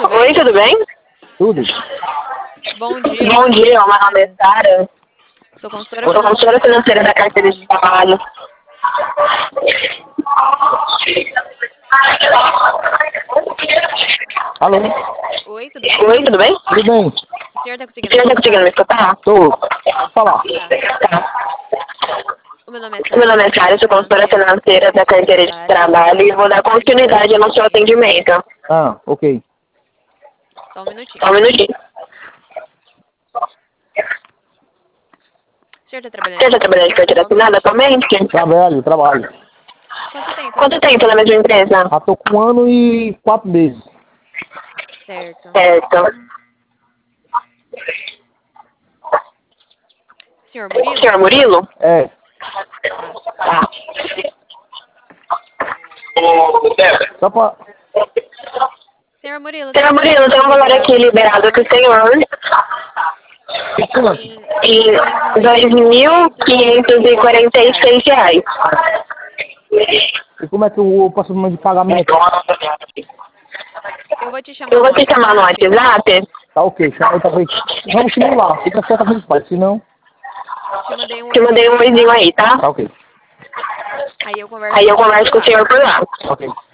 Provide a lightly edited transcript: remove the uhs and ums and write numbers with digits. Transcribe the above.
tudo bem? Oi, tudo bem? Tudo. Bom dia. Bom dia, meu nome é Sara. Sou consultora Eu sou consultora financeira da carteira de trabalho. Alô? Oi, tudo bem? Oi, tudo bem? Tudo bem? O senhor tá O conseguindo senhor me tá conseguindo me escutar? Tô. Pode falar. escutar? O meu nome é Sara. Meu nome é Sara, sou consultora financeira da carteira de trabalho e vou dar continuidade no seu atendimento. Ah, ok. Só um minutinho. Só um minutinho. O senhor tá trabalhando Você já trabalhou de carteira assinada atualmente? Trabalho. Quanto tempo? Quanto tempo na mesma empresa? Já tô com 1 ano e 4 meses. Certo. Certo. Senhor Murilo? Senhor Murilo? É. Tá. Só pra... Senhor Murilo, Senhor Murilo, tem um valor aqui liberado com o senhor em R$ 2.546. E como é que eu passo o número de pagamento? Eu vou te chamar Eu no vou te chamar no WhatsApp. Tá ok. Talvez. Vamos simular. Fica certo a gente faz. Se não... Te mandei um Te mandei um e-mail, e-mail aí, tá? Tá ok. Aí eu converso Aí eu com o senhor converso por com o lá. senhor por lá. Ok.